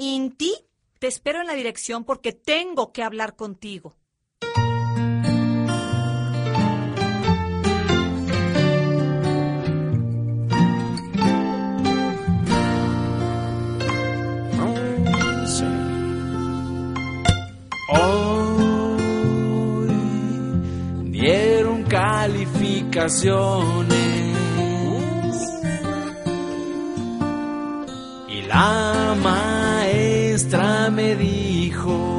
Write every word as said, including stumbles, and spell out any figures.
Inti, te espero en la dirección porque tengo que hablar contigo. Hoy dieron calificaciones y la maestra me dijo: